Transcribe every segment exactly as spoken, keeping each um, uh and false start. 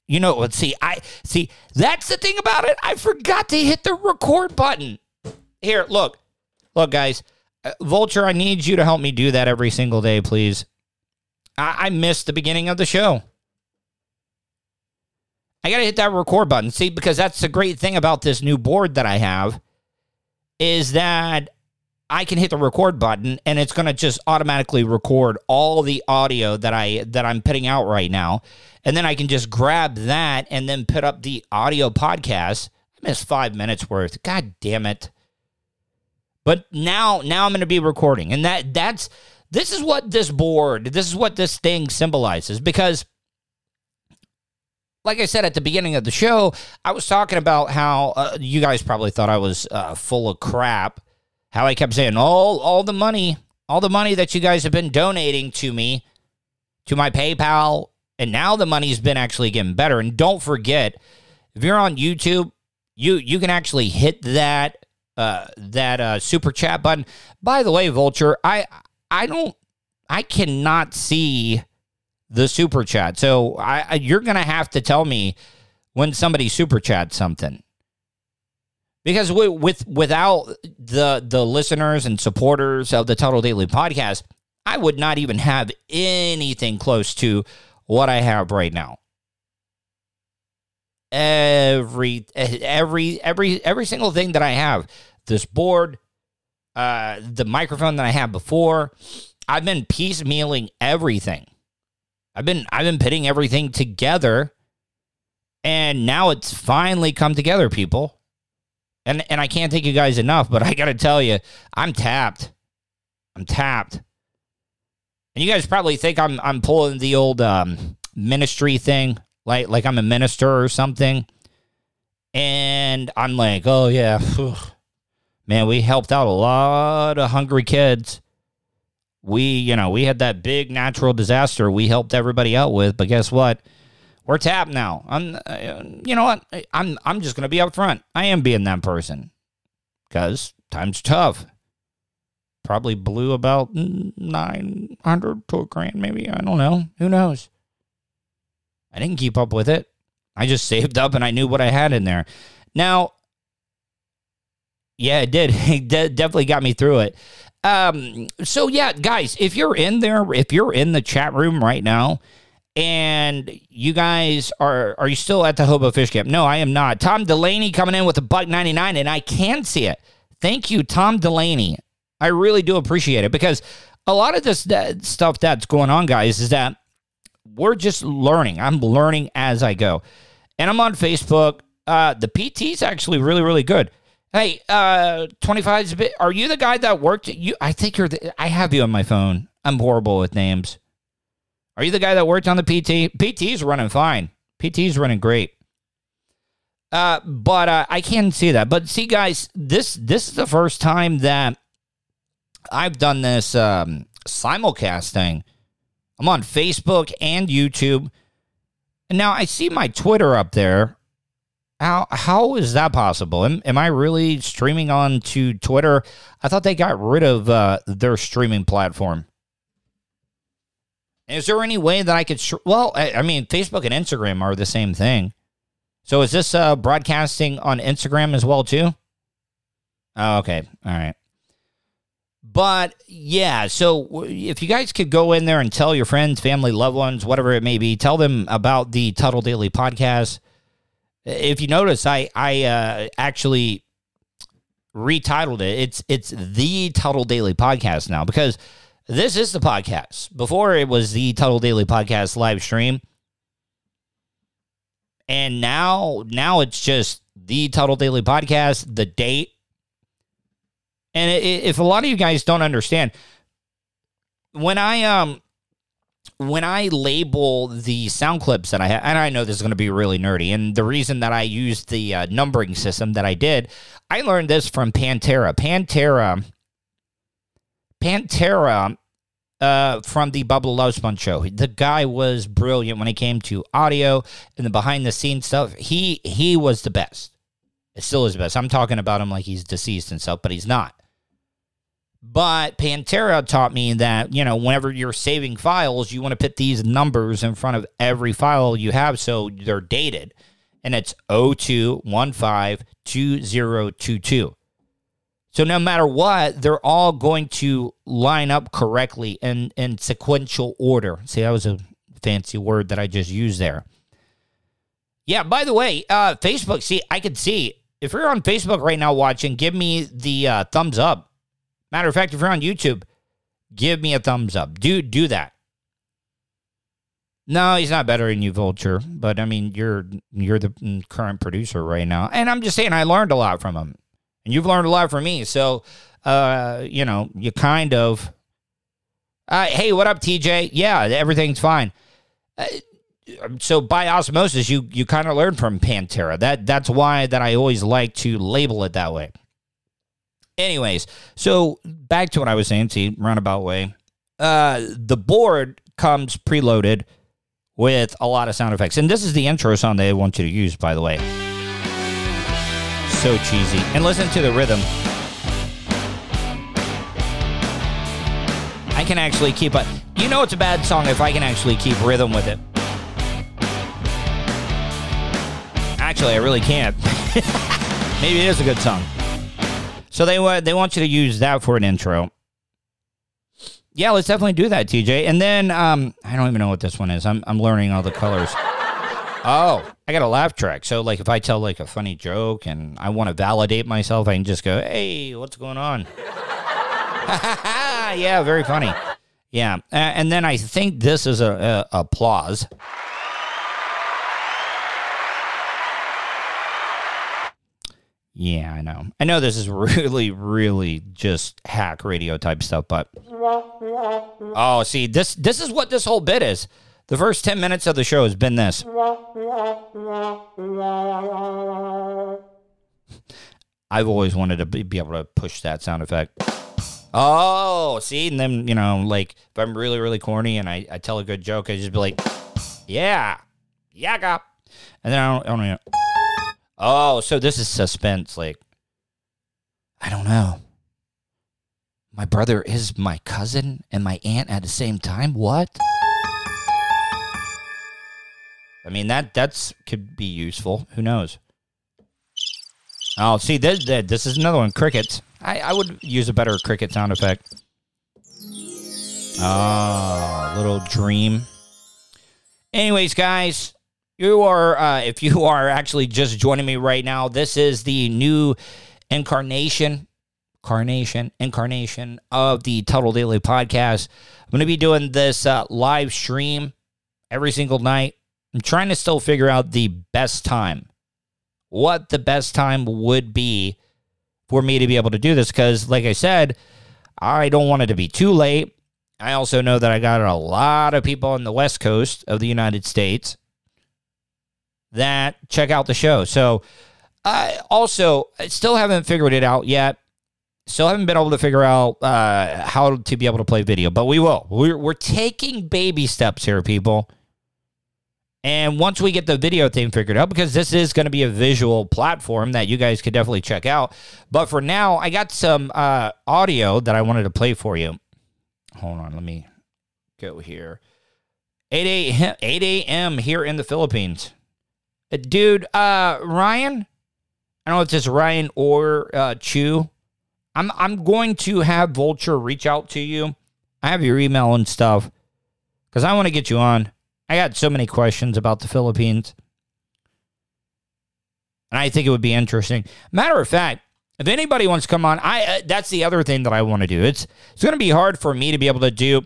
You know, let's see. I see. That's the thing about it. I forgot to hit the record button. Here, look. Look, guys. Uh, Vulture, I need you to help me do that every single day, please. I, I missed the beginning of the show. I got to hit that record button. See, because that's the great thing about this new board that I have is that I can hit the record button and it's going to just automatically record all the audio that I that I'm putting out right now. And then I can just grab that and then put up the audio podcast. I missed five minutes worth. God damn it. But now now I'm going to be recording. And that that's this is what this board, this is what this thing symbolizes, because like I said at the beginning of the show, I was talking about how uh, you guys probably thought I was uh, full of crap. How I kept saying, all, all the money, all the money that you guys have been donating to me, to my PayPal, and now the money's been actually getting better. And don't forget, if you're on YouTube, you you can actually hit that uh, that uh, super chat button. By the way, Vulture, I I don't, I cannot see the super chat, so I, I you're gonna have to tell me when somebody super chats something. Because with, with without the the listeners and supporters of the Tuddle Daily Podcast, I would not even have anything close to what I have right now. Every every every every single thing that I have, this board, uh, the microphone that I had before, I've been piecemealing everything. I've been I've been putting everything together, and now it's finally come together, people. And and I can't thank you guys enough, but I got to tell you, I'm tapped. I'm tapped. And you guys probably think I'm I'm pulling the old um, ministry thing, like like I'm a minister or something. And I'm like, oh yeah, whew. Man, we helped out a lot of hungry kids. We, you know, we had that big natural disaster we helped everybody out with, but guess what? We're tapped now. I'm, uh, you know what? I'm, I'm just gonna be up front. I am being that person, cause time's tough. Probably blew about nine hundred to a grand, maybe. I don't know. Who knows? I didn't keep up with it. I just saved up and I knew what I had in there. Now, yeah, it did. It de- definitely got me through it. Um. So yeah, guys, if you're in there, if you're in the chat room right now. And you guys, are are you still at the Hobo Fish Camp? No, I am not. Tom Delaney coming in with a buck ninety-nine, and I can see it. Thank you, Tom Delaney. I really do appreciate it, because a lot of this that stuff that's going on, guys, is that we're just learning. I'm learning as I go. And I'm on Facebook. Uh, the P T's actually really, really good. Hey, uh, twenty-five's a bit. Are you the guy that worked? You, I think you're the, I have you on my phone. I'm horrible with names. Are you the guy that worked on the P T? P T's running fine. P T's running great. Uh, but uh, I can't see that. But see, guys, this this is the first time that I've done this um, simulcast thing. I'm on Facebook and YouTube. And now I see my Twitter up there. How how is that possible? Am, am I really streaming on to Twitter? I thought they got rid of uh, their streaming platform. Is there any way that I could... Sh- well, I, I mean, Facebook and Instagram are the same thing. So is this uh, broadcasting on Instagram as well, too? Oh, okay. All right. But, yeah, so if you guys could go in there and tell your friends, family, loved ones, whatever it may be, tell them about the Tuddle Daily Podcast. If you notice, I, I uh, actually retitled it. It's, it's the Tuddle Daily Podcast now, because... this is the podcast. Before, it was the Tuddle Daily Podcast live stream. And now, now it's just the Tuddle Daily Podcast, the date. And if a lot of you guys don't understand, when I um when I label the sound clips that I have, and I know this is going to be really nerdy, and the reason that I used the uh, numbering system that I did, I learned this from Pantera. Pantera... Pantera uh, from the Bubba Love Sponge show. The guy was brilliant when it came to audio and the behind-the-scenes stuff. He he was the best. It still is the best. I'm talking about him like he's deceased and stuff, but he's not. But Pantera taught me that, you know, whenever you're saving files, you want to put these numbers in front of every file you have so they're dated. And it's oh two one five two oh two two. So no matter what, they're all going to line up correctly in, in sequential order. See, that was a fancy word that I just used there. Yeah, by the way, uh, Facebook, see, I can see. If you're on Facebook right now watching, give me the uh, thumbs up. Matter of fact, if you're on YouTube, give me a thumbs up. Do do that. No, he's not better than you, Vulture. But, I mean, you're you're the current producer right now. And I'm just saying I learned a lot from him. And you've learned a lot from me. So, uh, you know, you kind of... Uh, hey, what up, T J? Yeah, everything's fine. Uh, so, by osmosis, you you kind of learned from Pantera. That That's why that I always like to label it that way. Anyways, so back to what I was saying, see, roundabout way. Uh, the board comes preloaded with a lot of sound effects. And this is the intro song they want you to use, by the way. So cheesy. And listen to the rhythm. I can actually keep a... You know it's a bad song if I can actually keep rhythm with it. Actually, I really can't. Maybe it is a good song. So they uh, they want you to use that for an intro. Yeah, let's definitely do that, T J. And then, um, I don't even know what this one is. I'm I'm learning all the colors. Oh, I got a laugh track. So, like, if I tell, like, a funny joke and I want to validate myself, I can just go, hey, what's going on? Yeah, very funny. Yeah. Uh, and then I think this is a, a applause. Yeah, I know. I know this is really, really just hack radio type stuff, but... Oh, see, this this is what this whole bit is. The first ten minutes of the show has been this. I've always wanted to be, be able to push that sound effect. Oh, see? And then, you know, like, if I'm really, really corny and I, I tell a good joke, I just be like, yeah, yaga. And then I don't, I don't know. Oh, so this is suspense. Like, I don't know. My brother is my cousin and my aunt at the same time? What? I mean, that that's could be useful. Who knows? Oh, see, this, this is another one. Crickets. I, I would use a better cricket sound effect. Oh, little dream. Anyways, guys, you are, uh, if you are actually just joining me right now, this is the new incarnation, carnation, incarnation of the Total Daily Podcast. I'm going to be doing this uh, live stream every single night. I'm trying to still figure out the best time, what the best time would be for me to be able to do this, because, like I said, I don't want it to be too late. I also know that I got a lot of people on the West Coast of the United States that check out the show. So, I also I still haven't figured it out yet. Still haven't been able to figure out uh, how to be able to play video, but we will. We're, we're taking baby steps here, people. And once we get the video thing figured out, because this is going to be a visual platform that you guys could definitely check out. But for now, I got some uh, audio that I wanted to play for you. Hold on, let me go here. eight a.m. here in the Philippines. Uh, dude, uh, Ryan, I don't know if it's Ryan or uh, Chew. I'm I'm going to have Vulture reach out to you. I have your email and stuff because I want to get you on. I got so many questions about the Philippines, and I think it would be interesting. Matter of fact, if anybody wants to come on, I uh, that's the other thing that I want to do. It's it's going to be hard for me to be able to do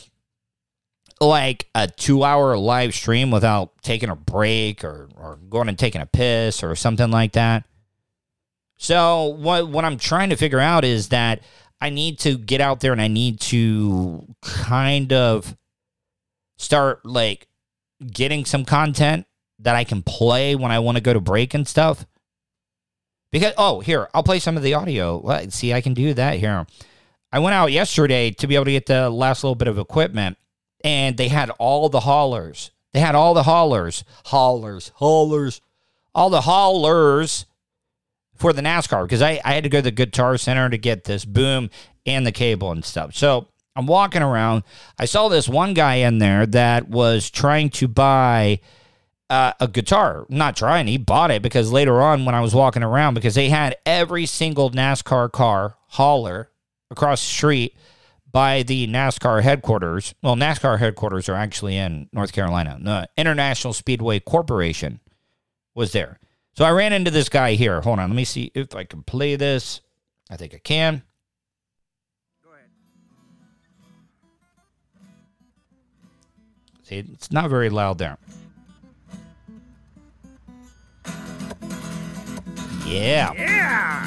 like a two-hour live stream without taking a break or, or going and taking a piss or something like that. So what what I'm trying to figure out is that I need to get out there and I need to kind of start like getting some content that I can play when I want to go to break and stuff. Because, oh, here, I'll play some of the audio. Well, see, I can do that here. I went out yesterday to be able to get the last little bit of equipment, and they had all the haulers. They had all the haulers. Haulers. Haulers. All the haulers for the NASCAR, because I, I had to go to the Guitar Center to get this boom and the cable and stuff. So I'm walking around. I saw this one guy in there that was trying to buy uh, a guitar. Not trying. He bought it because later on when I was walking around, because they had every single NASCAR car hauler across the street by the NASCAR headquarters. Well, NASCAR headquarters are actually in North Carolina. The International Speedway Corporation was there. So I ran into this guy here. Hold on. Let me see if I can play this. I think I can. Go ahead. See, it's not very loud there. Yeah. Yeah.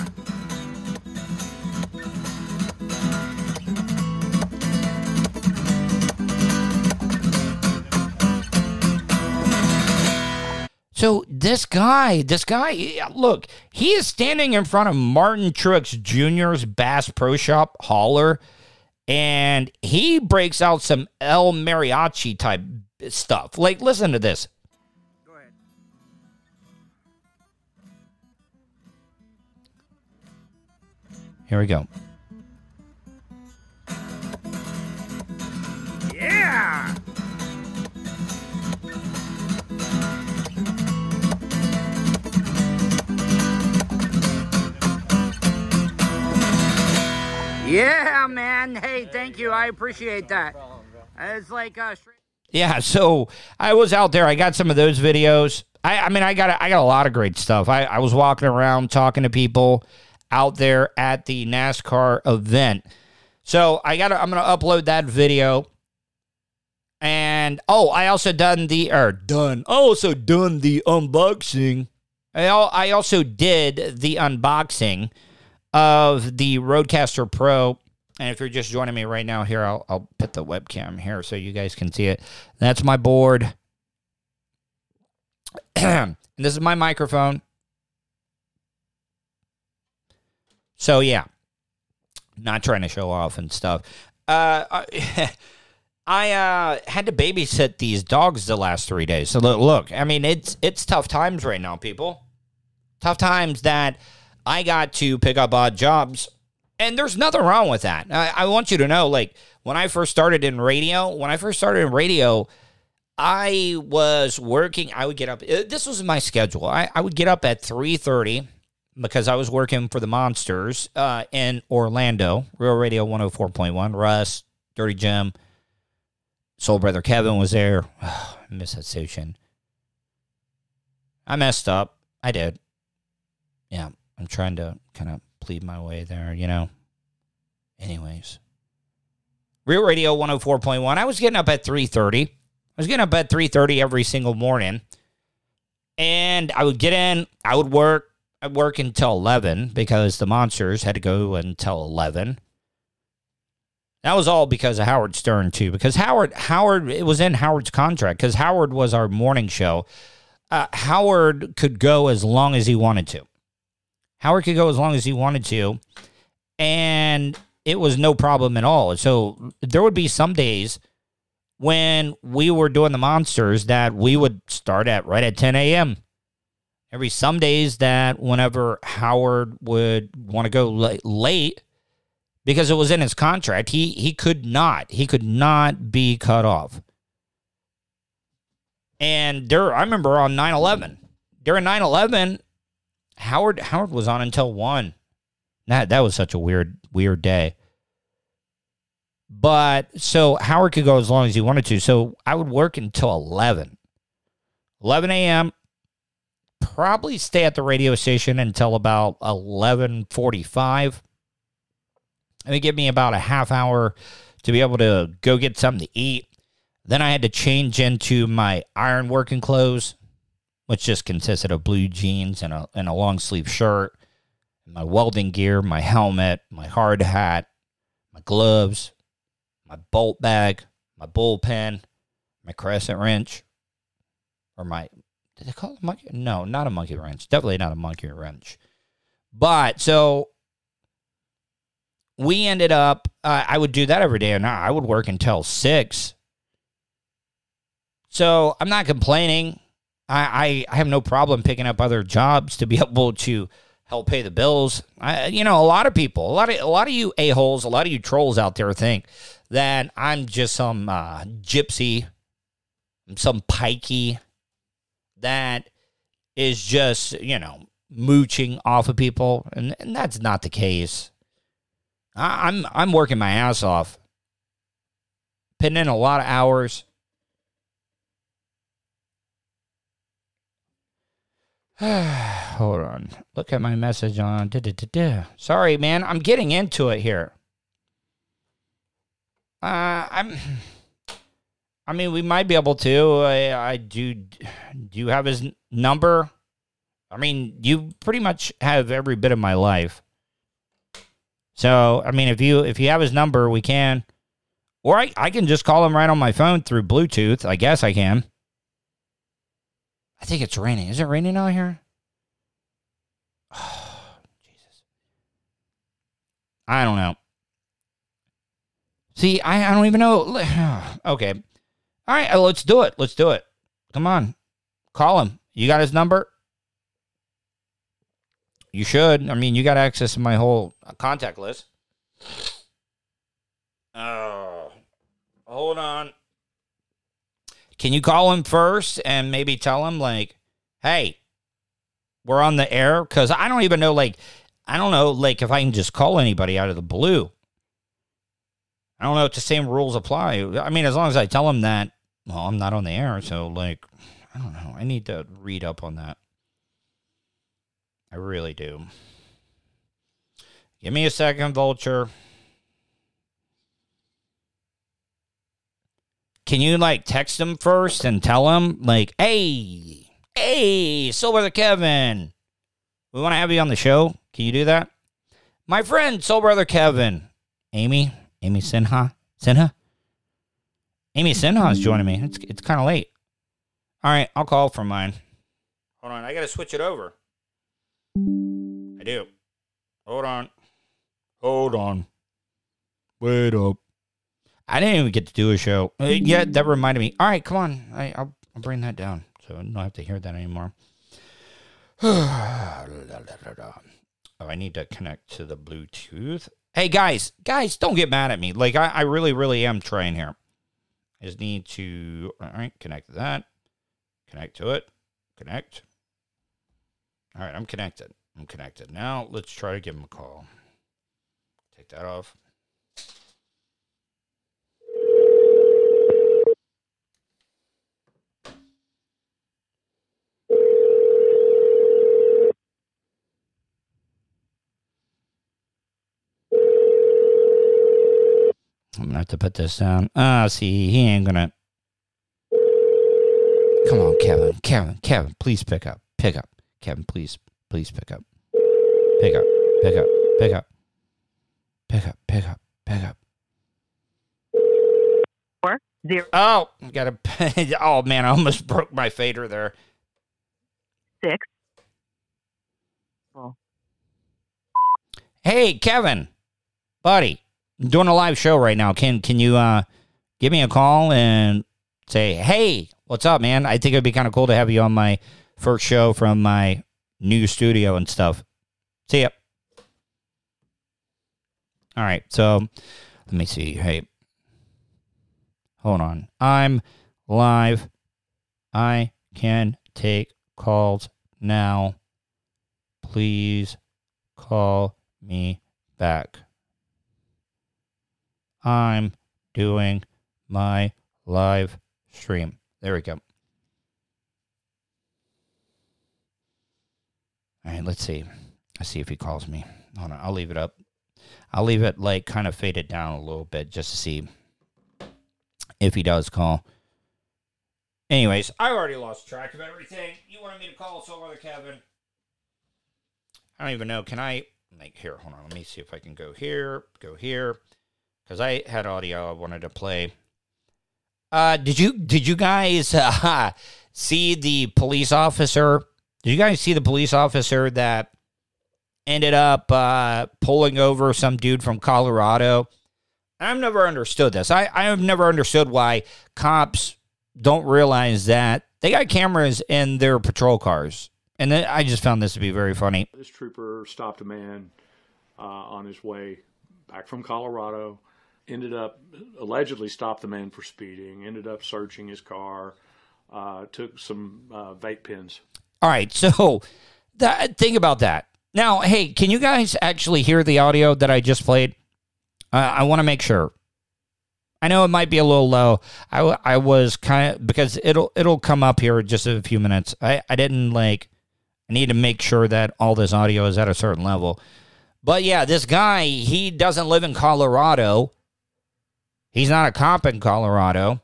So this guy, this guy, look, he is standing in front of Martin Truex Junior's Bass Pro Shop hauler, and he breaks out some El Mariachi type stuff. Like, listen to this. Go ahead. Here we go. Yeah. Yeah, man. Hey, thank you. I appreciate that. It's like uh, straight- Yeah, so I was out there. I got some of those videos. I, I mean, I got a, I got a lot of great stuff. I, I was walking around talking to people out there at the NASCAR event. So I got. I'm gonna upload that video. And oh, I also done the or done. I also done the unboxing. I al- I also did the unboxing of the Rodecaster Pro. And if you're just joining me right now here, I'll, I'll put the webcam here so you guys can see it. That's my board. And this is my microphone. So, yeah. Not trying to show off and stuff. Uh, I, I uh, had to babysit these dogs the last three days. So, look, look, I mean, it's it's tough times right now, people. Tough times that I got to pick up odd jobs. And there's nothing wrong with that. I, I want you to know, like, when I first started in radio, when I first started in radio, I was working, I would get up, this was my schedule. I, I would get up at three thirty because I was working for the Monsters uh, in Orlando, Real Radio one oh four point one, Russ, Dirty Jim, Soul Brother Kevin was there. Oh, I miss that station. I messed up. I did. Yeah, I'm trying to kind of plead my way there, you know. Anyways. Real Radio one oh four point one. I was getting up at three thirty. I was getting up at three thirty every single morning. And I would get in. I would work. I'd work until eleven because the Monsters had to go until eleven. That was all because of Howard Stern, too. Because Howard, Howard, it was in Howard's contract. Because Howard was our morning show. Uh, Howard could go as long as he wanted to. Howard could go as long as he wanted to, and it was no problem at all. So there would be some days when we were doing the Monsters that we would start at right at ten a.m. There'd be some days that whenever Howard would want to go late, late, because it was in his contract, he he could not. He could not be cut off. And there, I remember on nine eleven, during nine eleven, Howard Howard was on until one. That that was such a weird weird day. But so Howard could go as long as he wanted to. So I would work until eleven. eleven a.m. Probably stay at the radio station until about eleven forty-five. It would give me about a half hour to be able to go get something to eat. Then I had to change into my iron working clothes, which just consisted of blue jeans and a and a long sleeve shirt, my welding gear, my helmet, my hard hat, my gloves, my bolt bag, my bullpen, my crescent wrench, or my, did they call it a monkey? No, not a monkey wrench. Definitely not a monkey wrench. But, so, we ended up, uh, I would do that every day, and I would work until six. So, I'm not complaining. I, I, I have no problem picking up other jobs to be able to help pay the bills. I, you know, a lot of people, a lot of a lot of you a-holes, a lot of you trolls out there think that I'm just some uh, gypsy, some pikey that is just, you know, mooching off of people, and, and that's not the case. I, I'm I'm working my ass off, putting in a lot of hours. Hold on. Look at my message on. Da-da-da-da. Sorry, man. I'm getting into it here. Uh, I'm. I mean, we might be able to. I, I do. Do you have his number? I mean, you pretty much have every bit of my life. So, I mean, if you if you have his number, we can. Or I, I can just call him right on my phone through Bluetooth. I guess I can. I think it's raining. Is it raining out here? Oh, Jesus. I don't know. See, I, I don't even know. Okay. All right, let's do it. Let's do it. Come on. Call him. You got his number? You should. I mean, you got access to my whole contact list. Oh, hold on. Can you call him first and maybe tell him, like, hey, we're on the air? Because I don't even know, like, I don't know, like, if I can just call anybody out of the blue. I don't know if the same rules apply. I mean, as long as I tell him that, well, I'm not on the air. So, like, I don't know. I need to read up on that. I really do. Give me a second, Vulture. Can you, like, text him first and tell him, like, hey, hey, Soulbrother Kevin, we want to have you on the show. Can you do that? My friend, Soulbrother Kevin. Amy, Amy Sinha, Sinha? Amy Sinha is joining me. It's, it's kind of late. All right, I'll call from mine. Hold on, I got to switch it over. I do. Hold on. Hold on. Wait up. I didn't even get to do a show. Uh, yeah, that reminded me. All right, come on. I, I'll, I'll bring that down so I don't have to hear that anymore. Oh, I need to connect to the Bluetooth. Hey, guys. Guys, don't get mad at me. Like, I, I really, really am trying here. I just need to, all right, connect to that. Connect to it. Connect. All right, I'm connected. I'm connected. Now, let's try to give him a call. Take that off. I'm going to have to put this down. Ah, see, he ain't going to. Come on, Kevin. Kevin, Kevin, please pick up. Pick up. Kevin, please, please pick up. Pick up, pick up, pick up. Pick up, pick up, pick up. Four, zero. Oh, got to. Oh, man, I almost broke my fader there. Six. Oh. Hey, Kevin, buddy. I'm doing a live show right now. Can can you uh, give me a call and say, hey, what's up, man? I think it'd be kind of cool to have you on my first show from my new studio and stuff. See ya. All right, so let me see. Hey, hold on. I'm live. I can take calls now. Please call me back. I'm doing my live stream. There we go. All right, let's see. Let's see if he calls me. Hold on, I'll leave it up. I'll leave it, like, kind of faded down a little bit just to see if he does call. Anyways, I already lost track of everything. You wanted me to call Soulbrother Kevin. I don't even know. Can I, like, here, hold on. Let me see if I can go here, go here. Because I had audio I wanted to play. Uh, did you did you guys uh, see the police officer? Did you guys see the police officer that ended up uh, pulling over some dude from Colorado? I've never understood this. I, I have never understood why cops don't realize that they got cameras in their patrol cars. And then I just found this to be very funny. This trooper stopped a man uh, on his way back from Colorado, ended up, allegedly stopped the man for speeding, ended up searching his car, uh, took some uh, vape pens. All right, so that, think about that. Now, hey, can you guys actually hear the audio that I just played? Uh, I want to make sure. I know it might be a little low. I, w- I was kind of, because it'll it'll come up here in just a few minutes. I, I didn't like, I need to make sure that all this audio is at a certain level. But yeah, this guy, he doesn't live in Colorado. He's not a cop in Colorado.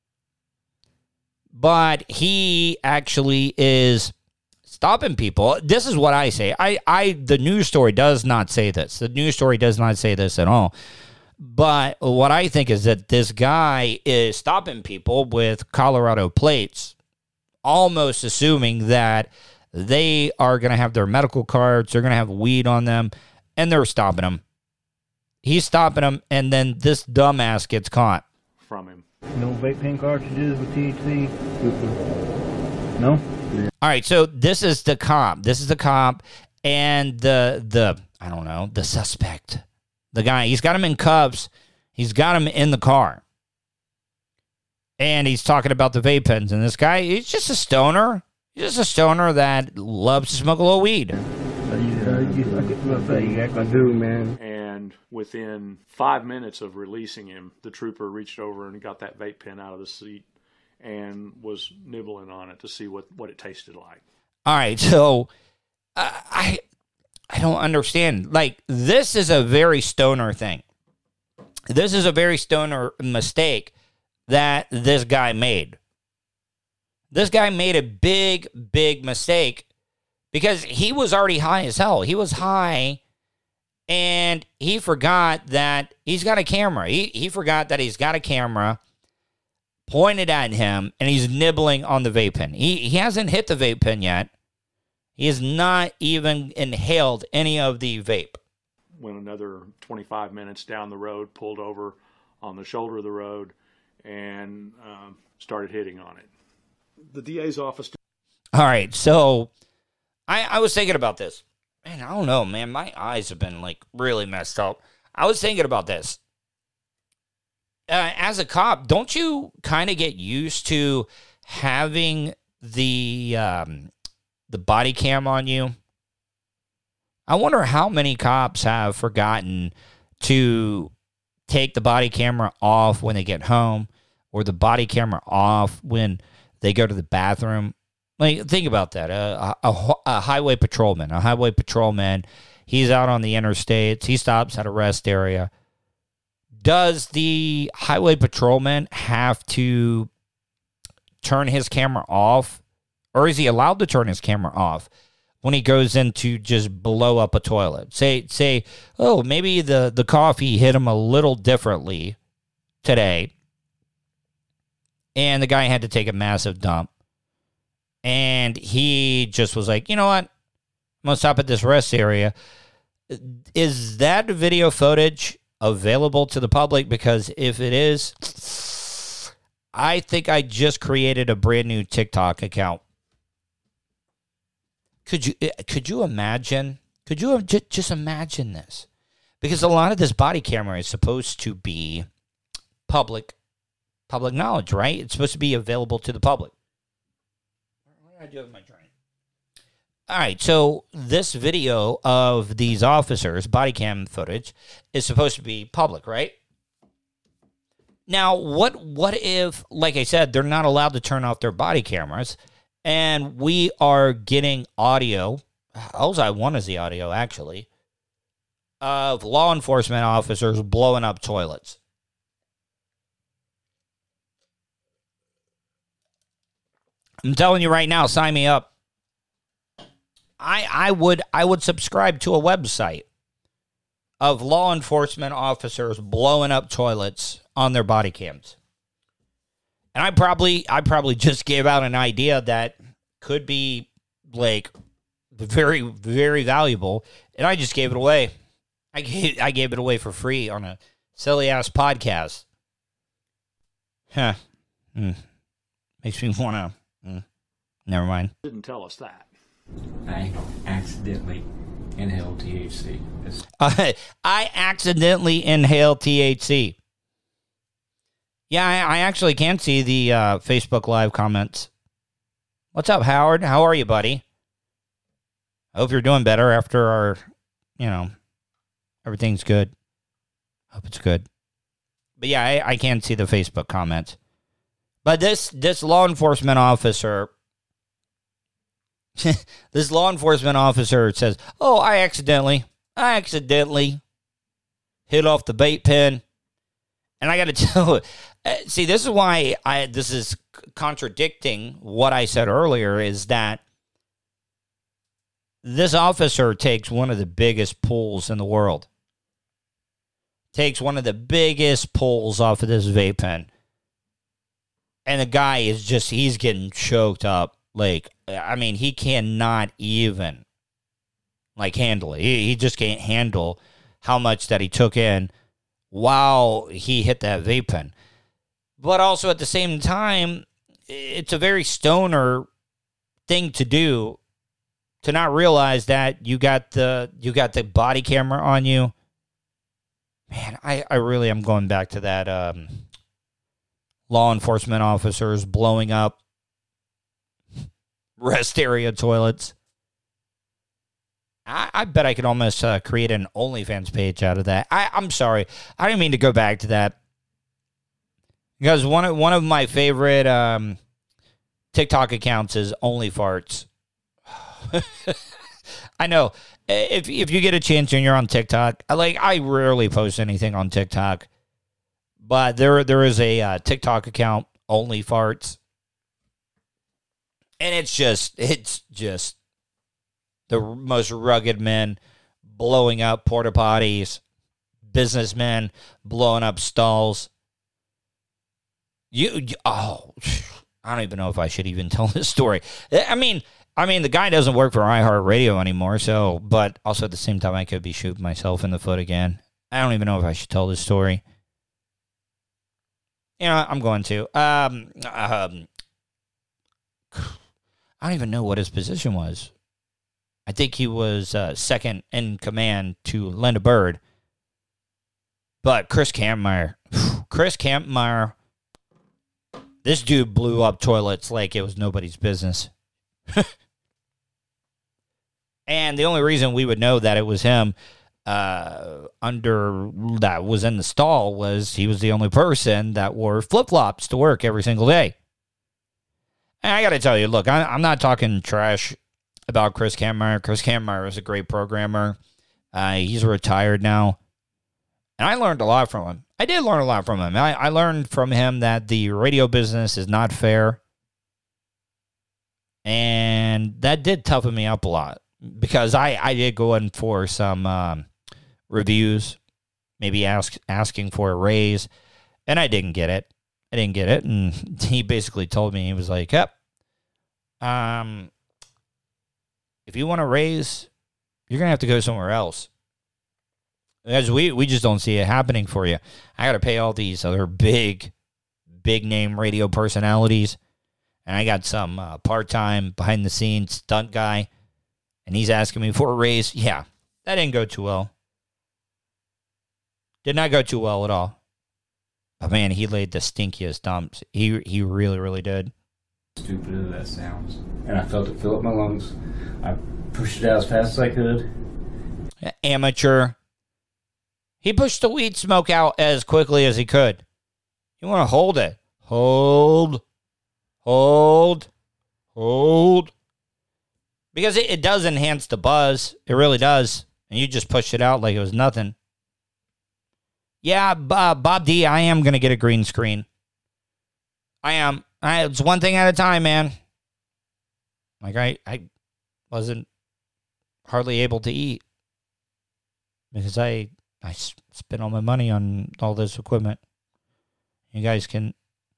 But he actually is stopping people. This is what I say. I, I the news story does not say this. The news story does not say this at all. But what I think is that this guy is stopping people with Colorado plates, almost assuming that they are going to have their medical cards, they're going to have weed on them, and they're stopping them. He's stopping them, and then this dumbass gets caught. From him. No vape pen cartridges with T H C? No? All right, so this is the cop. This is the cop, and the, the I don't know, the suspect. The guy, he's got him in cuffs. He's got him in the car. And he's talking about the vape pens. And this guy, he's just a stoner. He's just a stoner that loves to smoke a little weed. I do, man. And within five minutes of releasing him, the trooper reached over and got that vape pen out of the seat and was nibbling on it to see what, what it tasted like. All right, so uh, I... I don't understand. Like, this is a very stoner thing. This is a very stoner mistake that this guy made. This guy made a big, big mistake because he was already high as hell. He was high, and he forgot that he's got a camera. He, he forgot that he's got a camera pointed at him, and he's nibbling on the vape pen. He, he hasn't hit the vape pen yet. He has not even inhaled any of the vape. When another twenty-five minutes down the road, pulled over on the shoulder of the road and um, started hitting on it. The D A's office. All right, so I, I was thinking about this. Man, I don't know, man. My eyes have been, like, really messed up. I was thinking about this. Uh, as a cop, don't you kind of get used to having the... Um, the body cam on you? I wonder how many cops have forgotten to take the body camera off when they get home, or the body camera off when they go to the bathroom. Like, think about that. A, a, a highway patrolman, a highway patrolman, he's out on the interstates. He stops at a rest area. Does the highway patrolman have to turn his camera off? Or is he allowed to turn his camera off when he goes in to just blow up a toilet? Say, say, oh, maybe the, the coffee hit him a little differently today, and the guy had to take a massive dump. And he just was like, you know what? I'm going to stop at this rest area. Is that video footage available to the public? Because if it is, I think I just created a brand new TikTok account. Could you could you imagine? Could you just, just imagine this? Because a lot of this body camera is supposed to be public public knowledge, right? It's supposed to be available to the public. What did I do with my drink? All right, so this video of these officers, body cam footage, is supposed to be public, right? Now, what what if, like I said, they're not allowed to turn off their body cameras, and we are getting audio, all I want is the audio, actually, of law enforcement officers blowing up toilets. I'm telling you right now, sign me up. I I would I would subscribe to a website of law enforcement officers blowing up toilets on their body cams. And I probably I probably just gave out an idea that could be like very, very valuable, and I just gave it away. I gave I gave it away for free on a silly ass podcast. Huh. Mm. Makes me wanna mm. Never mind. Didn't tell us that. I accidentally inhaled T H C. It's- Uh, I accidentally inhaled T H C. Yeah, I, I actually can see the uh, Facebook Live comments. What's up, Howard? How are you, buddy? I hope you're doing better after our, you know, everything's good. Hope it's good. But yeah, I, I can see the Facebook comments. But this this law enforcement officer, this law enforcement officer says, "Oh, I accidentally, I accidentally hit off the bait pen," and I got to tell you, see, this is why I this is contradicting what I said earlier. Is that this officer takes one of the biggest pulls in the world. Takes one of the biggest pulls off of this vape pen. And the guy is just, he's getting choked up. Like, I mean, he cannot even, like, handle it. He, he just can't handle how much that he took in while he hit that vape pen. But also at the same time, it's a very stoner thing to do, to not realize that you got the you got the body camera on you. Man, I, I really am going back to that um, law enforcement officers blowing up rest area toilets. I, I bet I could almost uh, create an OnlyFans page out of that. I, I'm sorry. I didn't mean to go back to that. Because one of, one of my favorite um, TikTok accounts is OnlyFarts. I know. If if you get a chance and you're on TikTok, I like I rarely post anything on TikTok, but there there is a uh, TikTok account, OnlyFarts, and it's just it's just the most rugged men blowing up porta potties, businessmen blowing up stalls. You, you oh, I don't even know if I should even tell this story. I mean. I mean, the guy doesn't work for iHeartRadio anymore, so, but also at the same time, I could be shooting myself in the foot again. I don't even know if I should tell this story. You know, I'm going to. Um, um, I don't even know what his position was. I think he was uh, second in command to Linda Bird. But Chris Kampmeyer, Chris Kampmeyer, this dude blew up toilets like it was nobody's business. And the only reason we would know that it was him uh, under that was in the stall was he was the only person that wore flip-flops to work every single day. And I got to tell you, look, I, I'm not talking trash about Chris Kampmeyer. Chris Kampmeyer is a great programmer. Uh, he's retired now. And I learned a lot from him. I did learn a lot from him. I, I learned from him that the radio business is not fair. And that did toughen me up a lot. Because I, I did go in for some um, reviews, maybe ask asking for a raise, and I didn't get it. I didn't get it, and he basically told me, he was like, yep, um, if you want a raise, you're going to have to go somewhere else. Because we, we just don't see it happening for you. I got to pay all these other big, big name radio personalities, and I got some uh, part-time, behind-the-scenes stunt guy, and he's asking me for a raise. Yeah, that didn't go too well. Did not go too well at all. But man, he laid the stinkiest dumps. He he really, really did. Stupid as that sounds. And I felt it fill up my lungs. I pushed it out as fast as I could. Amateur. He pushed the weed smoke out as quickly as he could. You want to hold it. Hold. Hold. Hold. Because it, it does enhance the buzz. It really does. And you just pushed it out like it was nothing. Yeah, uh, Bob D, I am going to get a green screen. I am. I, it's one thing at a time, man. Like, I, I wasn't hardly able to eat. Because I, I spent all my money on all this equipment. You guys can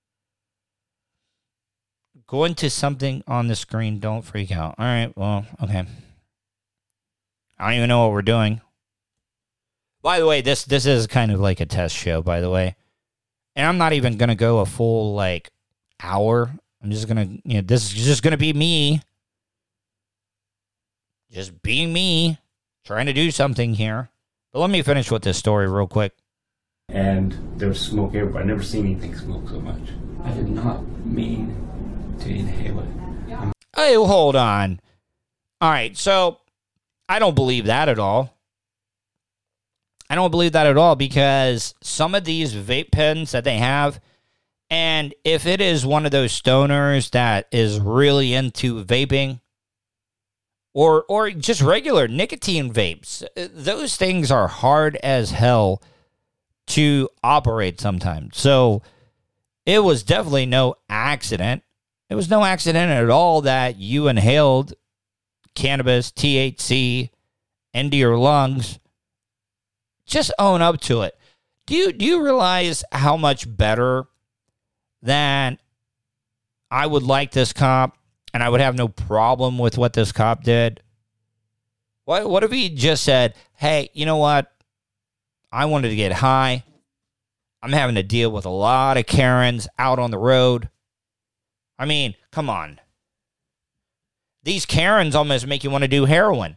go into something on the screen. Don't freak out. All right, well, okay. I don't even know what we're doing. By the way, this this is kind of like a test show, by the way. And I'm not even going to go a full, like, hour. I'm just going to, you know, this is just going to be me just being me, trying to do something here. But let me finish with this story real quick. And there was smoke everywhere. I've never seen anything smoke so much. I did not mean to inhale it. I'm- Hey, hold on. All right, so I don't believe that at all. I don't believe that at all because some of these vape pens that they have, and if it is one of those stoners that is really into vaping, or or just regular nicotine vapes, those things are hard as hell to operate sometimes. So it was definitely no accident. It was no accident at all that you inhaled cannabis, T H C, into your lungs. Just own up to it. Do you do you realize how much better than I would like this cop, and I would have no problem with what this cop did? What what if he just said, hey, you know what? I wanted to get high. I'm having to deal with a lot of Karens out on the road. I mean, come on. These Karens almost make you want to do heroin.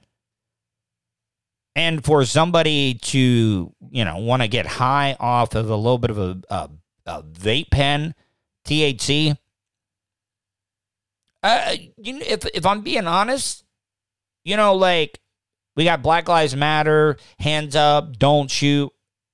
And for somebody to, you know, want to get high off of a little bit of a, a, a vape pen, T H C, uh, you know, if if I'm being honest, you know, like, we got Black Lives Matter, hands up, don't shoot,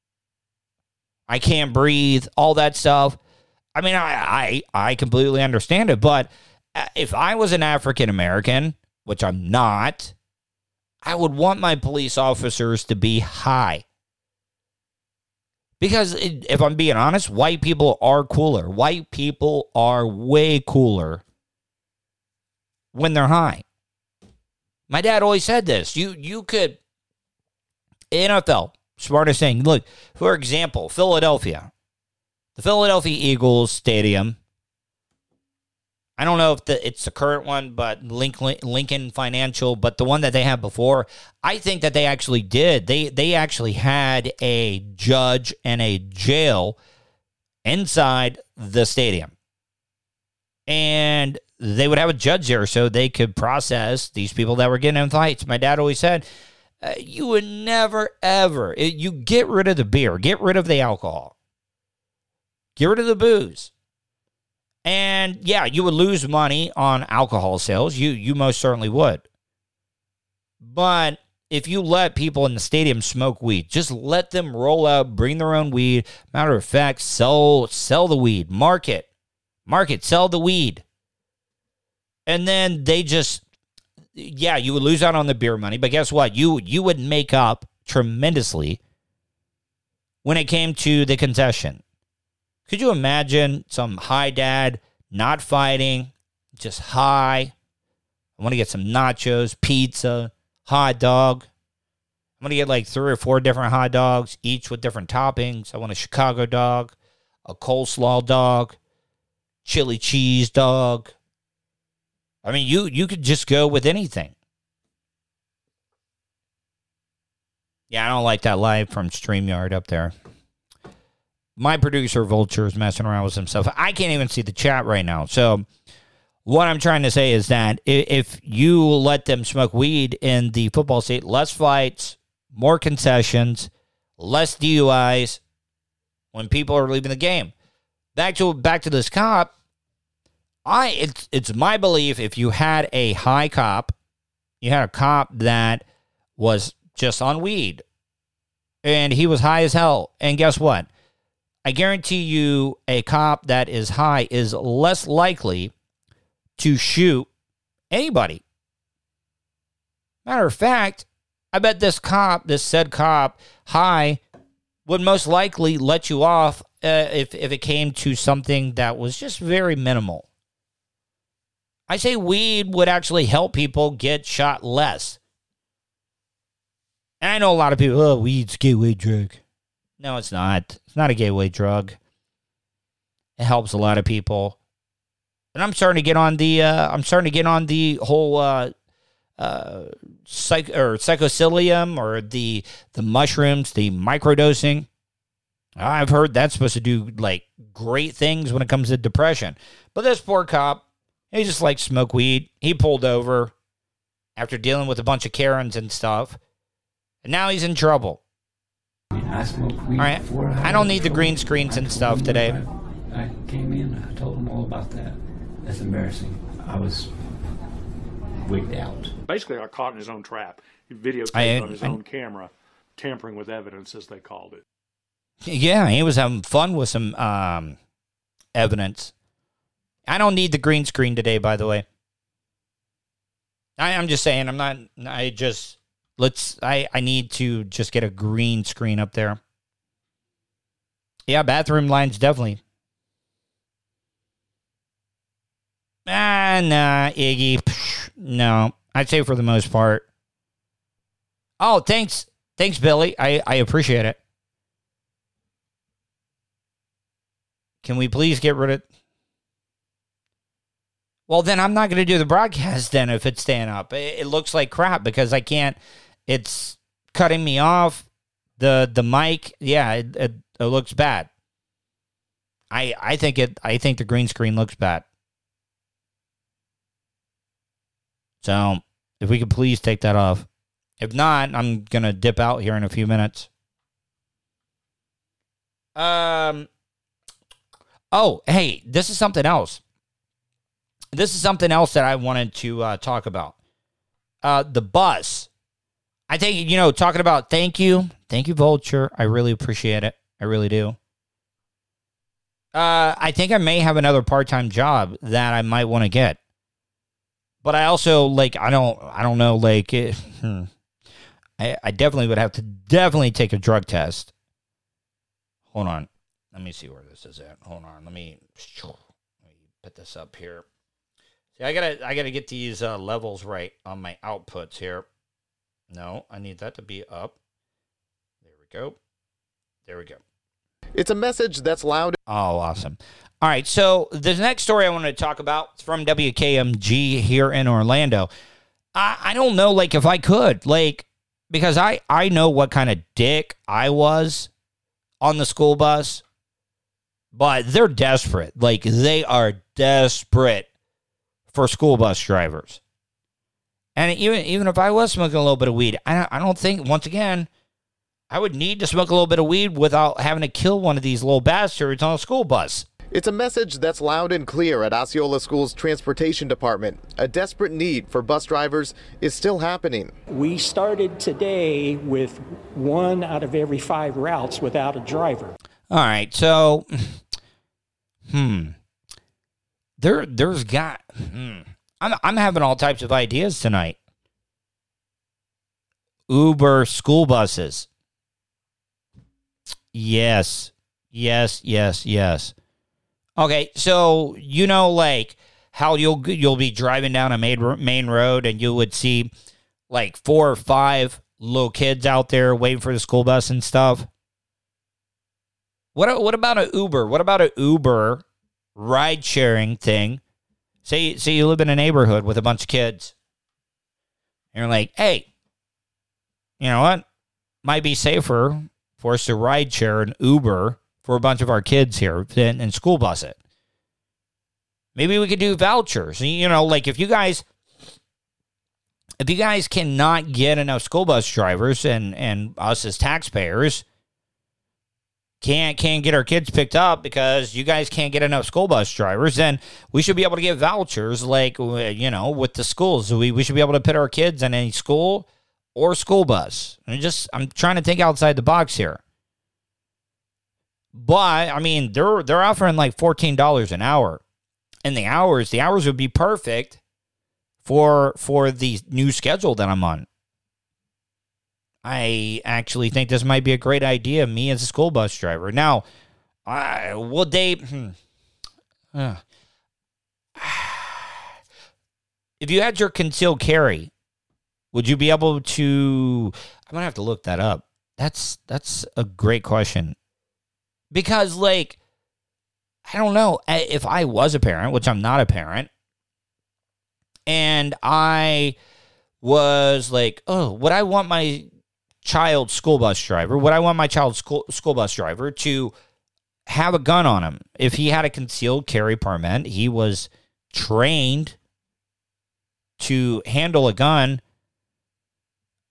I can't breathe, all that stuff. I mean, I, I, I completely understand it, but if I was an African American, which I'm not, I would want my police officers to be high. Because if I'm being honest, white people are cooler. White people are way cooler when they're high. My dad always said this. You you could, N F L, smartest thing. Look, for example, Philadelphia. The Philadelphia Eagles Stadium. I don't know if the, it's the current one, but Lincoln, Lincoln Financial, but the one that they had before, I think that they actually did. They they actually had a judge and a jail inside the stadium. And they would have a judge there so they could process these people that were getting in fights. My dad always said, uh, you would never, ever, it, you get rid of the beer, get rid of the alcohol, get rid of the booze. And yeah, you would lose money on alcohol sales. You you most certainly would. But if you let people in the stadium smoke weed, just let them roll out, bring their own weed. Matter of fact, sell sell the weed, market, market, sell the weed. And then they just, yeah, you would lose out on the beer money. But guess what? You you would make up tremendously when it came to the concession. Could you imagine some high dad not fighting, just high? I want to get some nachos, pizza, hot dog. I'm going to get like three or four different hot dogs, each with different toppings. I want a Chicago dog, a coleslaw dog, chili cheese dog. I mean, you, you could just go with anything. Yeah, I don't like that live from StreamYard up there. My producer, Vulture, is messing around with some stuff. I can't even see the chat right now. So what I'm trying to say is that if you let them smoke weed in the football state, less fights, more concessions, less D U Is when people are leaving the game. Back to back to this cop. I it's it's my belief if you had a high cop, you had a cop that was just on weed, and he was high as hell. And guess what? I guarantee you a cop that is high is less likely to shoot anybody. Matter of fact, I bet this cop, this said cop, high, would most likely let you off uh, if, if it came to something that was just very minimal. I say weed would actually help people get shot less. And I know a lot of people, oh, weed's a gateway drug. No, it's not. It's not a gateway drug. It helps a lot of people. And I'm starting to get on the, uh, I'm starting to get on the whole uh, uh, psych or psychosilium or the the mushrooms, the microdosing. I've heard that's supposed to do like great things when it comes to depression. But this poor cop, he just likes smoke weed. He pulled over after dealing with a bunch of Karens and stuff. And now he's in trouble. I mean, I smoked weed All right. before I don't need the told green him- screens I and told stuff him today. I, I came in, I told him all about that. That's embarrassing. I was wigged out. Basically got caught in his own trap. He videotaped I- on his I- own camera, tampering with evidence, as they called it. Yeah, he was having fun with some um, evidence. I don't need the green screen today, by the way. I, I'm just saying, I'm not, I just, let's, I, I need to just get a green screen up there. Yeah, bathroom lines, definitely. Ah, nah, Iggy. Psh, no, I'd say for the most part. Oh, thanks. Thanks, Billy. I, I appreciate it. Can we please get rid of... Well, then I'm not going to do the broadcast then if it's staying up. It, it looks like crap because I can't... It's cutting me off. The the mic, yeah, it, it, it looks bad. I I think it. I think the green screen looks bad. So, if we could please take that off. If not, I'm going to dip out here in a few minutes. Um... Oh, hey, this is something else. This is something else that I wanted to uh, talk about. Uh, the bus. I think, you know, talking about thank you. Thank you, Vulture. I really appreciate it. I really do. Uh, I think I may have another part-time job that I might want to get. But I also, like, I don't, I don't know, like, it, hmm. I, I definitely would have to definitely take a drug test. Hold on. Let me see where this is at. Hold on. Let me, let me put this up here. See, I gotta, I gotta get these uh, levels right on my outputs here. No, I need that to be up. There we go. There we go. It's a message that's loud. Oh, awesome. All right. So the next story I want to talk about is from W K M G here in Orlando. I, I don't know, like, if I could, like, because I, I know what kind of dick I was on the school bus. But they're desperate. Like, they are desperate for school bus drivers. And even even if I was smoking a little bit of weed, I, I don't think, once again, I would need to smoke a little bit of weed without having to kill one of these little bastards on a school bus. It's a message that's loud and clear at Osceola School's transportation department. A desperate need for bus drivers is still happening. We started today with one out of every five routes without a driver. All right, so, hmm, there, there's got, hmm, I'm, I'm having all types of ideas tonight. Uber school buses. Yes, yes, yes, yes. Okay, so, you know, like, how you'll, you'll be driving down a main, main road and you would see, like, four or five little kids out there waiting for the school bus and stuff. What what about an Uber? What about an Uber ride-sharing thing? Say, say you live in a neighborhood with a bunch of kids. And you're like, hey, you know what? Might be safer for us to ride-share an Uber for a bunch of our kids here and, and school bus it. Maybe we could do vouchers. You know, like if you guys... If you guys cannot get enough school bus drivers and, and us as taxpayers... Can't can't get our kids picked up because you guys can't get enough school bus drivers, then we should be able to get vouchers like, you know, with the schools. We we should be able to put our kids in any school or school bus. And just I'm trying to think outside the box here. But I mean, they're they're offering like fourteen dollars an hour. And the hours, the hours would be perfect for for the new schedule that I'm on. I actually think this might be a great idea, me as a school bus driver. Now, uh, will they... Hmm, uh, if you had your concealed carry, would you be able to... I'm going to have to look that up. That's that's a great question. Because, like, I don't know. If I was a parent, which I'm not a parent, and I was like, oh, would I want my... child school bus driver, would I want my child school school bus driver to have a gun on him? If he had a concealed carry permit, he was trained to handle a gun,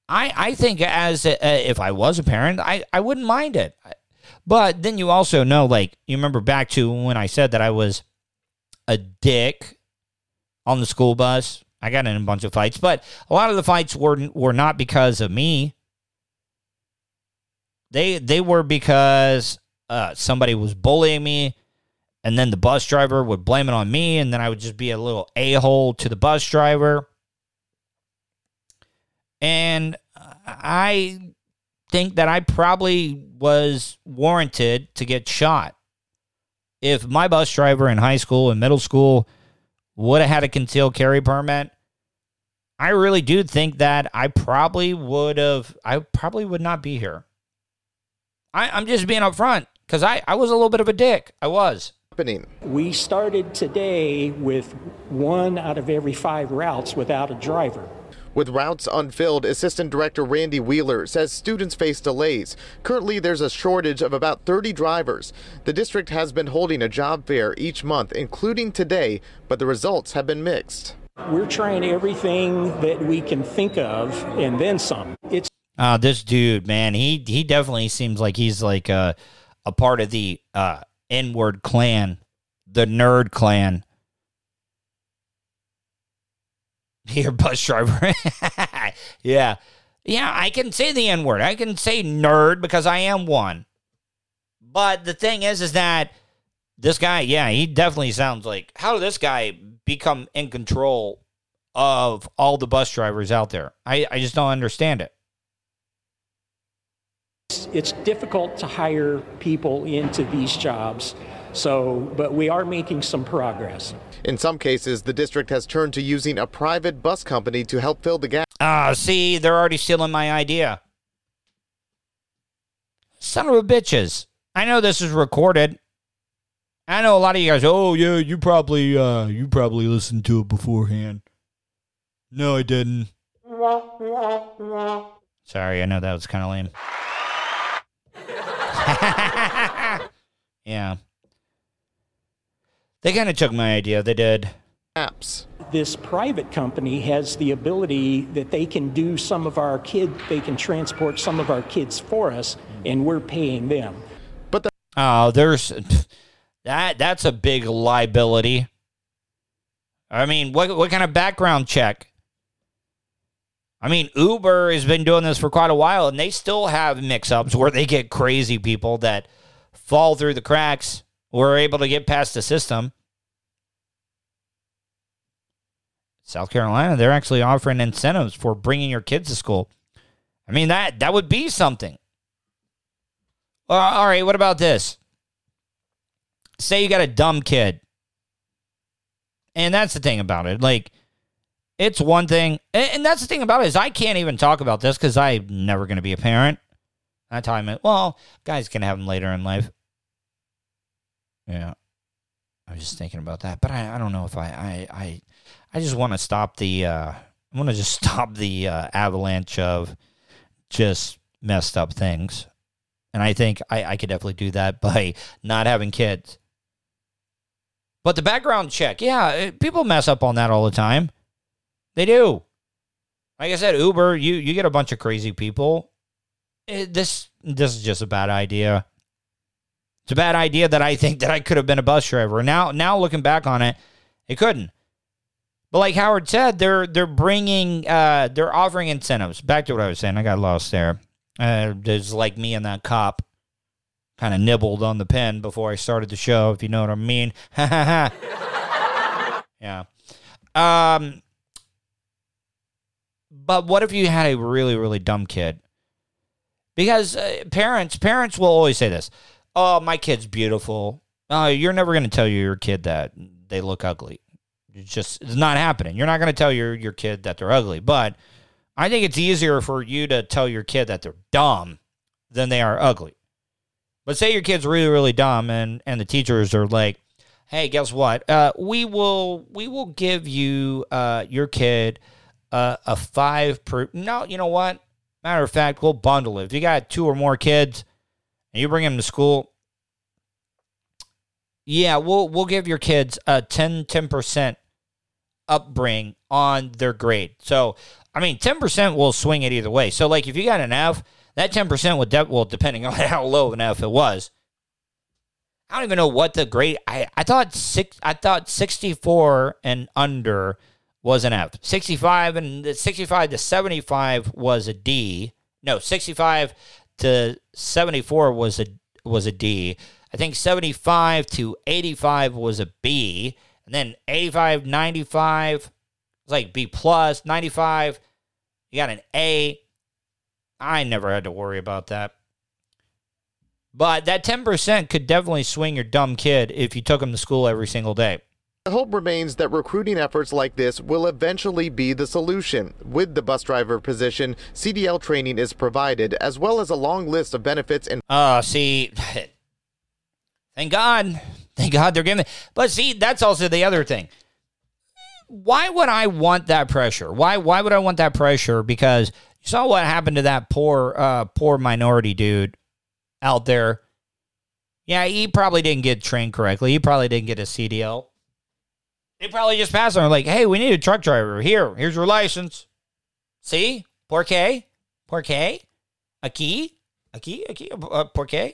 I, I think as a, if I was a parent, I, I wouldn't mind it. But then you also know, like, you remember back to when I said that I was a dick on the school bus. I got in a bunch of fights, but a lot of the fights were were not because of me. They they were because uh, somebody was bullying me, and then the bus driver would blame it on me, and then I would just be a little a-hole to the bus driver. And I think that I probably was warranted to get shot. If my bus driver in high school and middle school would have had a concealed carry permit, I really do think that I probably would have, I probably would not be here. I, I'm just being upfront because I, I was a little bit of a dick. I was. We started today with one out of every five routes without a driver. With routes unfilled, Assistant Director Randy Wheeler says students face delays. Currently, there's a shortage of about thirty drivers. The district has been holding a job fair each month, including today, but the results have been mixed. We're trying everything that we can think of and then some. It's uh, this dude, man, he he definitely seems like he's like a, a part of the uh, N-word clan, the nerd clan. Your bus driver. yeah. Yeah, I can say the N-word. I can say nerd because I am one. But the thing is, is that this guy, yeah, he definitely sounds like, how did this guy become in control of all the bus drivers out there? I, I just don't understand it. It's difficult to hire people into these jobs, so, but we are making some progress. In some cases, the district has turned to using a private bus company to help fill the gap. Ah, uh, see, they're already stealing my idea. Son of a bitches. I know this is recorded. I know a lot of you guys, oh, yeah, you probably, uh, you probably listened to it beforehand. No, I didn't. Sorry, I know that was kind of lame. Yeah. They kind of took my idea. They did. Apps. This private company has the ability that they can do some of our kid, they can transport some of our kids for us, and we're paying them. But the- oh, there's that. That's a big liability. I mean, what what kind of background check? I mean, Uber has been doing this for quite a while, and they still have mix-ups where they get crazy people that fall through the cracks or are able to get past the system. South Carolina, they're actually offering incentives for bringing your kids to school. I mean, that that would be something. Uh, all right, what about this? Say you got a dumb kid. And that's the thing about it. Like, it's one thing. And, and that's the thing about it is I can't even talk about this because I'm never going to be a parent. I tell him, well, guys can have them later in life. Yeah. I was just thinking about that. But I, I don't know if I... I, I I just want to stop the, uh, I want to just stop the uh, avalanche of just messed up things. And I think I, I could definitely do that by not having kids. But the background check, yeah, people mess up on that all the time. They do. Like I said, Uber, you, you get a bunch of crazy people. It, this, this is just a bad idea. It's a bad idea that I think that I could have been a bus driver. Now, now looking back on it, it couldn't. But like Howard said, they're they're bringing, uh, they're offering incentives. Back to what I was saying, I got lost there. Uh, there's like me and that cop kind of nibbled on the pen before I started the show, if you know what I mean. Yeah. Um. But what if you had a really, really dumb kid? Because uh, parents, parents will always say this. Oh, my kid's beautiful. Uh, you're never going to tell your kid that they look ugly. It's just, it's not happening. You're not going to tell your, your kid that they're ugly. But I think it's easier for you to tell your kid that they're dumb than they are ugly. But say your kid's really, really dumb and, and the teachers are like, hey, guess what? Uh, we will we will give you uh, your kid uh, a five per... No, you know what? Matter of fact, we'll bundle it. If you got two or more kids and you bring them to school, yeah, we'll we'll give your kids a ten percent upbring on their grade. So I mean, ten percent will swing it either way. So, like, if you got an F, that ten percent would, de- well, depending on how low of an F it was. I don't even know what the grade, I, I thought six, I thought sixty-four and under was an F. sixty-five and sixty-five to seventy-five was a D. No, sixty-five to seventy-four was a was a D. I think seventy-five to eighty-five was a B. And then eighty-five, ninety-five was like B plus. ninety-five, you got an A. I never had to worry about that. But that ten percent could definitely swing your dumb kid if you took him to school every single day. The hope remains that recruiting efforts like this will eventually be the solution. With the bus driver position, C D L training is provided, as well as a long list of benefits and... Uh, see, thank God. Thank God they're giving it. But see, that's also the other thing. Why would I want that pressure? Why Why would I want that pressure? Because you saw what happened to that poor, uh, poor minority dude out there. Yeah, he probably didn't get trained correctly. He probably didn't get a C D L. They probably just passed on like, hey, we need a truck driver. Here, here's your license. See? Por qué? Por qué? Aquí? Aquí? Aquí? Uh, por qué?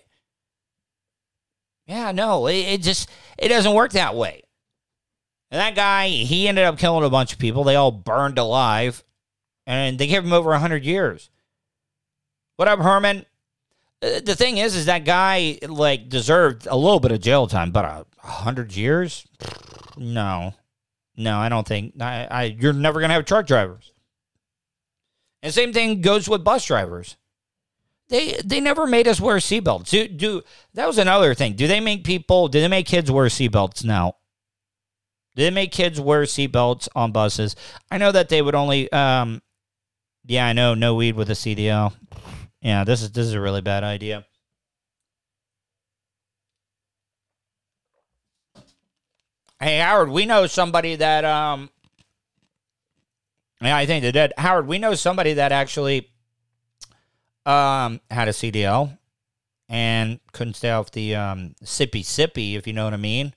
Yeah, no, it, it just, it doesn't work that way. And that guy, he ended up killing a bunch of people. They all burned alive. And they gave him over one hundred years. What up, Herman? Uh, the thing is, is that guy, like, deserved a little bit of jail time, but a uh, hundred years? No. No, I don't think. I, I you're never going to have truck drivers. And same thing goes with bus drivers. They they never made us wear seatbelts. Do, do that was another thing. Do they make people, do they make kids wear seatbelts now? Do they make kids wear seatbelts on buses? I know that they would only, um, yeah, I know, no weed with a C D L. Yeah, this is this is a really bad idea. Hey, Howard, we know somebody that, um, yeah, I think they did. Howard, we know somebody that actually um, had a C D L and couldn't stay off the um, sippy sippy, if you know what I mean.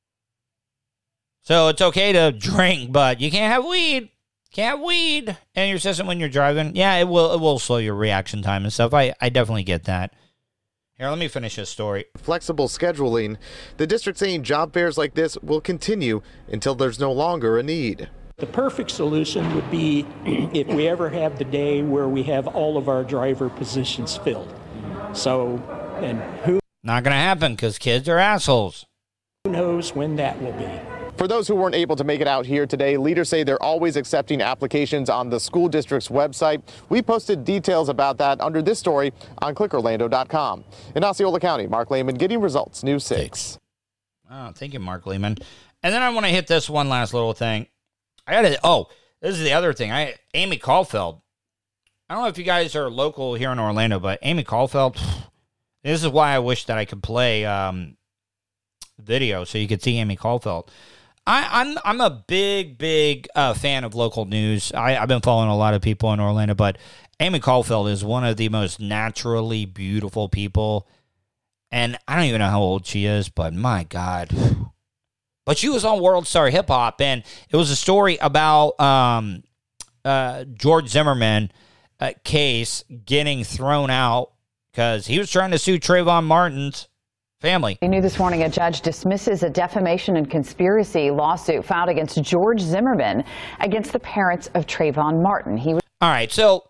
So it's okay to drink, but you can't have weed. Can't have weed in your system when you're driving. Yeah, it will it will slow your reaction time and stuff. I, I definitely get that. Here, let me finish this story. Flexible scheduling. The district saying job fairs like this will continue until there's no longer a need. The perfect solution would be if we ever have the day where we have all of our driver positions filled. So, and who... Not going to happen because kids are assholes. Who knows when that will be. For those who weren't able to make it out here today, leaders say they're always accepting applications on the school district's website. We posted details about that under this story on click orlando dot com. In Osceola County, Mark Lehman getting results, News six. Oh, thank you, Mark Lehman. And then I want to hit this one last little thing. I got to, oh, this is the other thing. I Amy Caulfield. I don't know if you guys are local here in Orlando, but Amy Caulfield, this is why I wish that I could play um, video so you could see Amy Caulfield. I, I'm I'm a big, big uh, fan of local news. I, I've been following a lot of people in Orlando, but Amy Caulfield is one of the most naturally beautiful people. And I don't even know how old she is, but my God. But she was on World Star Hip Hop, and it was a story about um, uh, George Zimmerman uh, case getting thrown out because he was trying to sue Trayvon Martin's family. New this morning, a judge dismisses a defamation and conspiracy lawsuit filed against George Zimmerman against the parents of Trayvon Martin. He was All right, so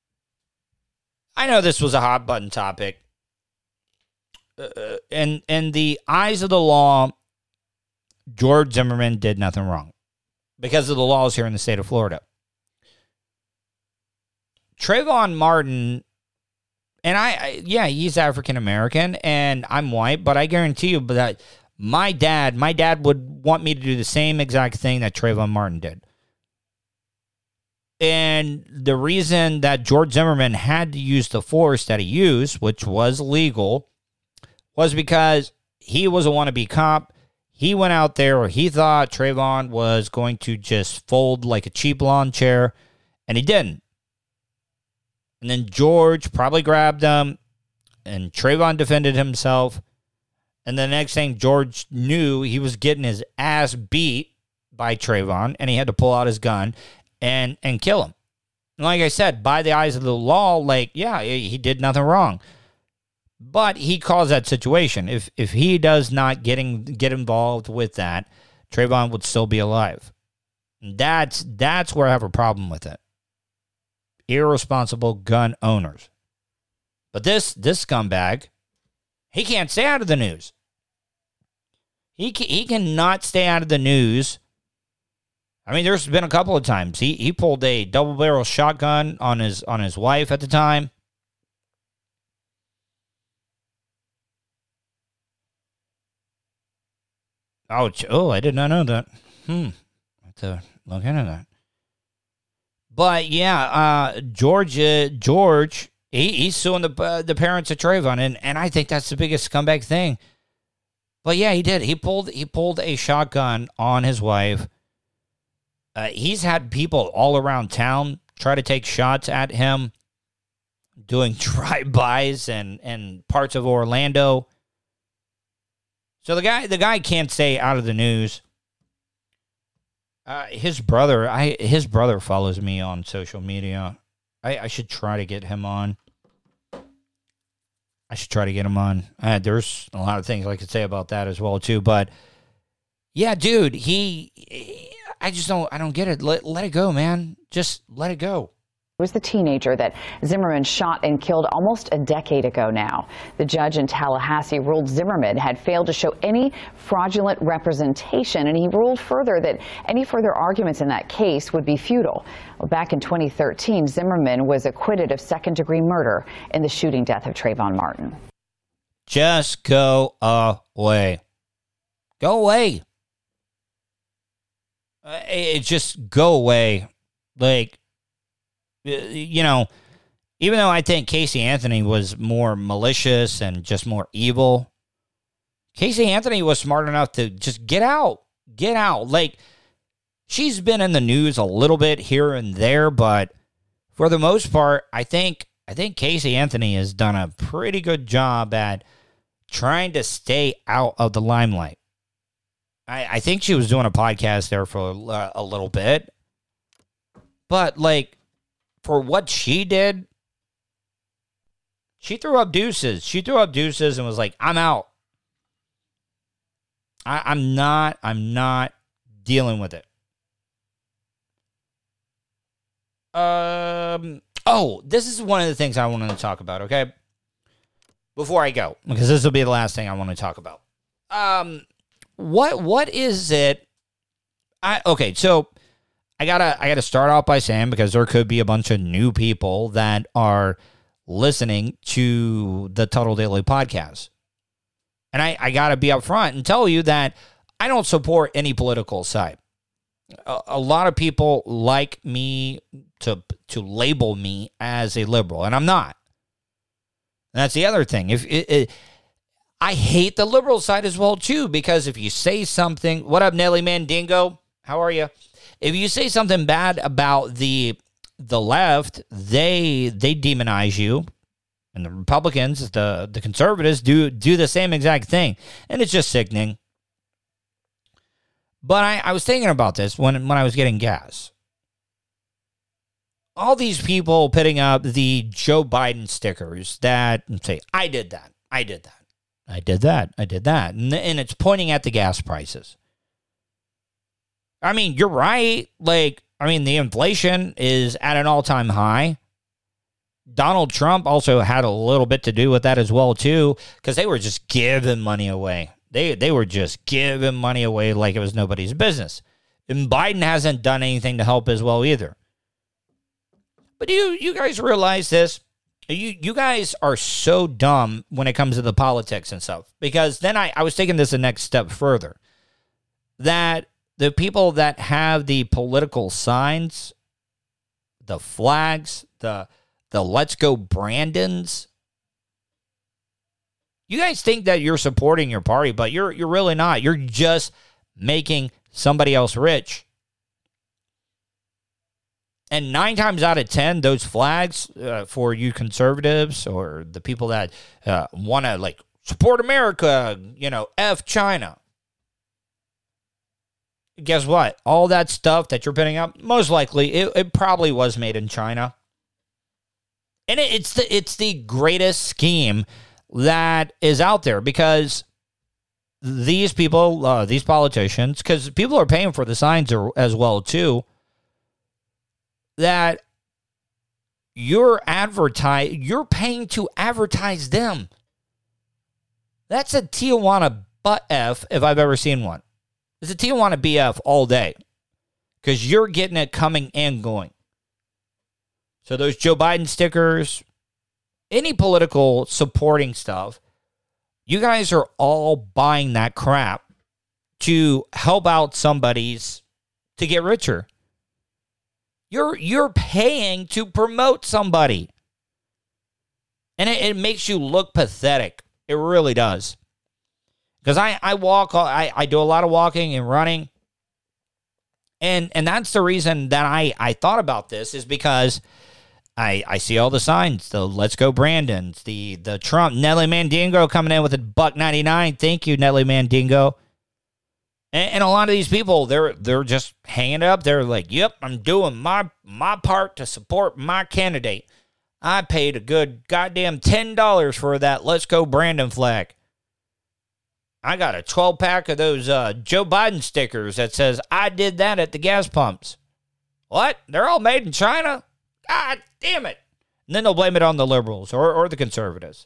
I know this was a hot button topic. Uh, and in the eyes of the law, George Zimmerman did nothing wrong because of the laws here in the state of Florida. Trayvon Martin, and I, I yeah, he's African American, and I'm white, but I guarantee you that my dad, my dad would want me to do the same exact thing that Trayvon Martin did. And the reason that George Zimmerman had to use the force that he used, which was legal, was because he was a wannabe cop. He went out there where he thought Trayvon was going to just fold like a cheap lawn chair, and he didn't. And then George probably grabbed him, and Trayvon defended himself. And the next thing George knew, he was getting his ass beat by Trayvon, and he had to pull out his gun and, and kill him. And like I said, by the eyes of the law, like, yeah, he did nothing wrong. But he caused that situation. If if he does not getting get involved with that, Trayvon would still be alive. That's that's where I have a problem with it. Irresponsible gun owners. But this this scumbag, he can't stay out of the news. He can, he cannot stay out of the news. I mean, there's been a couple of times he he pulled a double barrel shotgun on his on his wife at the time. Oh, oh, I did not know that. Hmm. I have to look into that. But yeah, uh, George, uh, George, he, he's suing the uh, the parents of Trayvon, and, and I think that's the biggest scumbag thing. But yeah, he did. He pulled he pulled a shotgun on his wife. Uh, he's had people all around town try to take shots at him, doing drive-bys and and parts of Orlando. So the guy, the guy can't stay out of the news. Uh, his brother, I his brother follows me on social media. I, I should try to get him on. I should try to get him on. Uh, there's a lot of things I could say about that as well too. But yeah, dude, he, he I just don't, I don't get it. Let let it go, man. Just let it go. Was the teenager that Zimmerman shot and killed almost a decade ago now. The judge in Tallahassee ruled Zimmerman had failed to show any fraudulent representation, and he ruled further that any further arguments in that case would be futile. Well, back in twenty thirteen, Zimmerman was acquitted of second-degree murder in the shooting death of Trayvon Martin. Just go away. Go away. Uh, it just go away. Like, you know, even though I think Casey Anthony was more malicious and just more evil, Casey Anthony was smart enough to just get out. Get out. Like, she's been in the news a little bit here and there, but for the most part, I think I think Casey Anthony has done a pretty good job at trying to stay out of the limelight. I, I think she was doing a podcast there for a, a little bit, but like, for what she did, she threw up deuces. She threw up deuces and was like, I'm out. I, I'm not, I'm not dealing with it. Um. Oh, this is one of the things I wanted to talk about, okay? Before I go, because this will be the last thing I want to talk about. Um, what what is it? I okay, so I gotta I gotta start off by saying, because there could be a bunch of new people that are listening to the Tuttle Daily podcast. And I, I gotta be upfront and tell you that I don't support any political side. A, a lot of people like me to to label me as a liberal, and I'm not. And that's the other thing. If it, it, I hate the liberal side as well too, because if you say something, what up, Nelly Mandingo? How are you? If you say something bad about the the left, they they demonize you, and the Republicans, the the conservatives, do do the same exact thing, and it's just sickening. But I, I was thinking about this when when I was getting gas. All these people putting up the Joe Biden stickers that say, "I did that, I did that, I did that, I did that," and, and it's pointing at the gas prices. I mean, you're right. Like, I mean, the inflation is at an all-time high. Donald Trump also had a little bit to do with that as well, too, because they were just giving money away. They they were just giving money away like it was nobody's business. And Biden hasn't done anything to help as well either. But you you guys realize this? You you guys are so dumb when it comes to the politics and stuff. Because then I, I was taking this the next step further. That the people that have the political signs, the flags, the the Let's Go Brandons, you guys think that you're supporting your party, but you're you're really not. You're just making somebody else rich. And nine times out of ten, those flags uh, for you conservatives or the people that uh, want to like support America, you know, F China. guess what? All that stuff that you're putting up, most likely, it, it probably was made in China. And it, it's the it's the greatest scheme that is out there because these people, uh, these politicians, because people are paying for the signs as well, too, that you're advertise, you're paying to advertise them. That's a Tijuana butt F if I've ever seen one. It's a Tijuana B F all day because you're getting it coming and going. So those Joe Biden stickers, any political supporting stuff, you guys are all buying that crap to help out somebody's to get richer. You're you're paying to promote somebody. And it, it makes you look pathetic. It really does. Because I, I walk, I, I do a lot of walking and running. And and that's the reason that I, I thought about this is because I I see all the signs, the Let's Go Brandons, the the Trump, Nelly Mandingo coming in with a buck ninety-nine. Thank you, Nelly Mandingo. And, and a lot of these people, they're they're just hanging it up. They're like, yep, I'm doing my my part to support my candidate. I paid a good goddamn ten dollars for that Let's Go Brandon flag. I got a twelve pack of those uh, Joe Biden stickers that says, I did that at the gas pumps. What? They're all made in China? God damn it. And then they'll blame it on the liberals or, or the conservatives.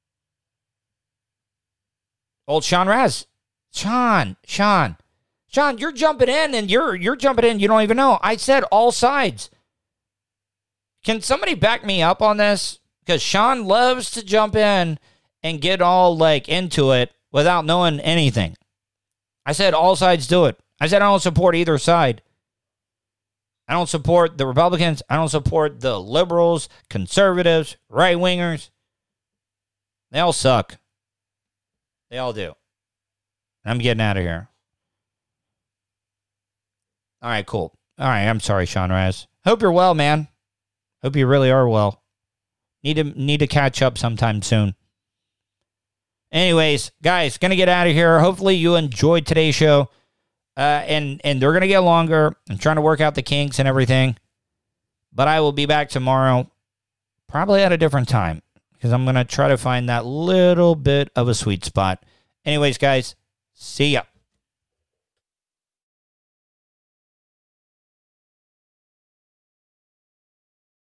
Old Sean Raz. Sean, Sean. Sean, you're jumping in and you're you're jumping in. You don't even know. I said all sides. Can somebody back me up on this? Because Sean loves to jump in and get all like into it without knowing anything. I said all sides do it. I said I don't support either side. I don't support the Republicans. I don't support the liberals, conservatives, right-wingers. They all suck. They all do. I'm getting out of here. All right, cool. All right, I'm sorry, Sean Raz. Hope you're well, man. Hope you really are well. Need to need to catch up sometime soon. Anyways, guys, gonna get out of here. Hopefully you enjoyed today's show. Uh, and, and they're gonna get longer. I'm trying to work out the kinks and everything. But I will be back tomorrow, probably at a different time. Because I'm gonna try to find that little bit of a sweet spot. Anyways, guys, see ya.